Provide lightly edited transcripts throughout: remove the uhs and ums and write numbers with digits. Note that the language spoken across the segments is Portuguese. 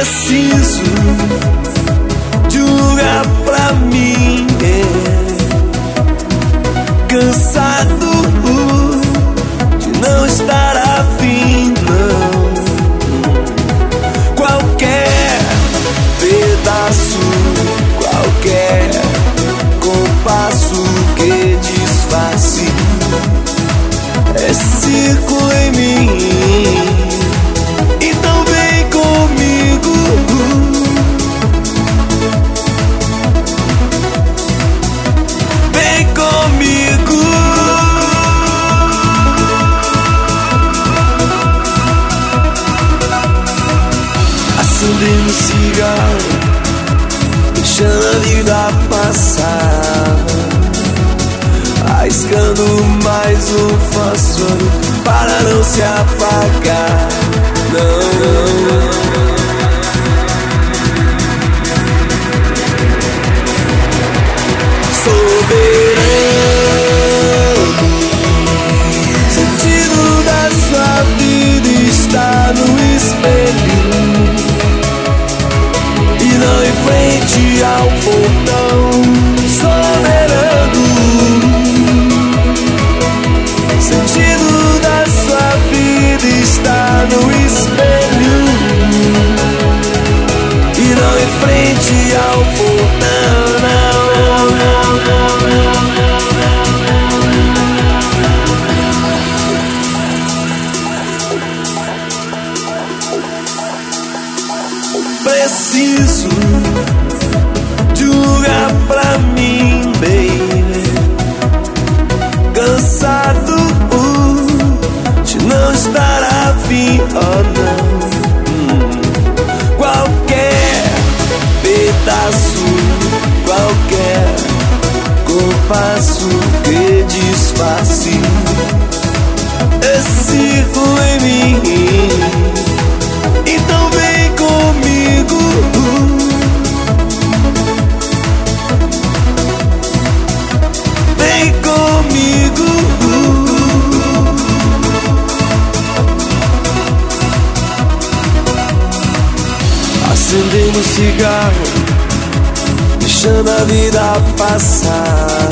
Preciso de um lugar pra mim, cansado de não estar afim, não. Qualquer pedaço, qualquer compasso que disfarce esse círculo em mim. Então vem comigo, vem comigo. Acendendo um cigarro, deixando a vida passar, arriscando mais um fósforo para não se apagar. Não. Soberano, sentido da sua vida está no espelho e não em frente ao portão. Soberano, sentido da sua vida está no espelho e não em frente ao portão. Preciso de um lugar pra mim, baby. Cansado de não estar afim, oh não. Qualquer pedaço, qualquer compasso que disfarce esse círculo em mim. Então vem comigo, vem comigo. Acendendo um cigarro, deixando a vida passar,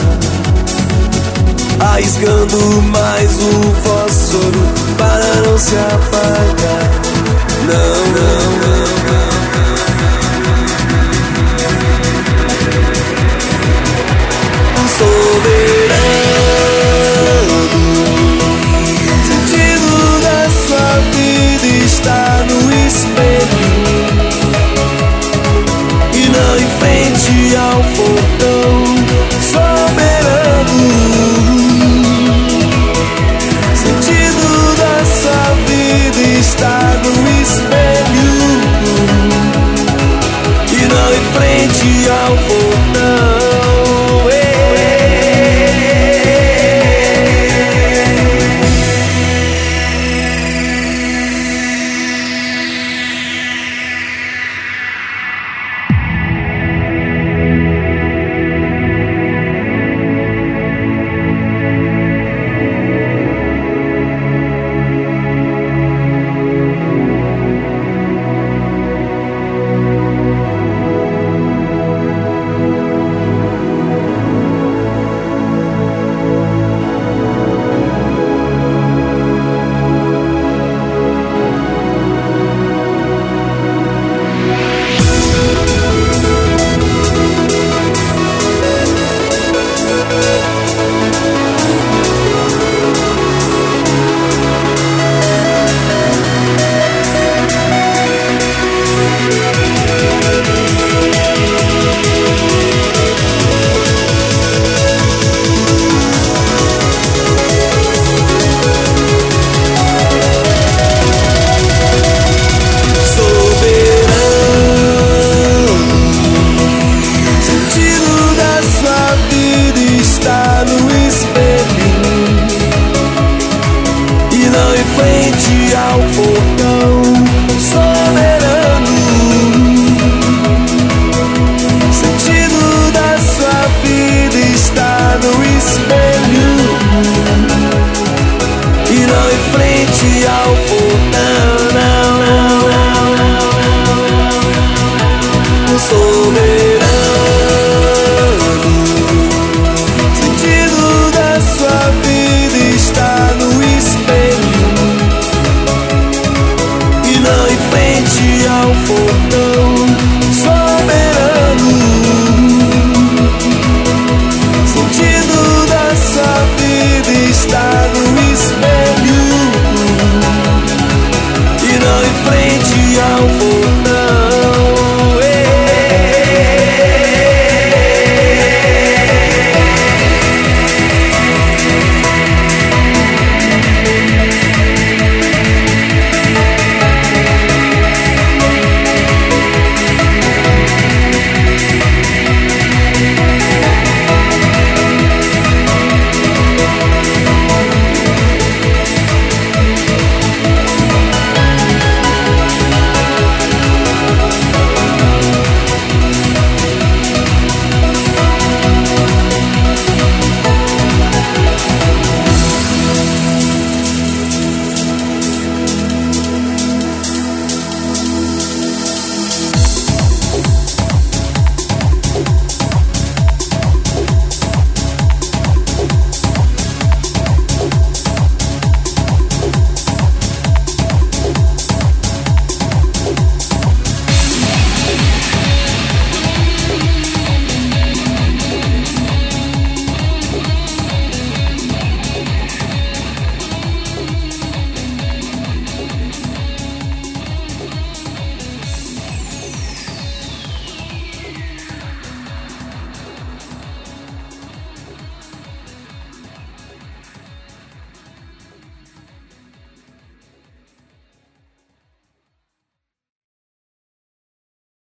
arriscando mais um fósforo para não se apagar. Não, não, não.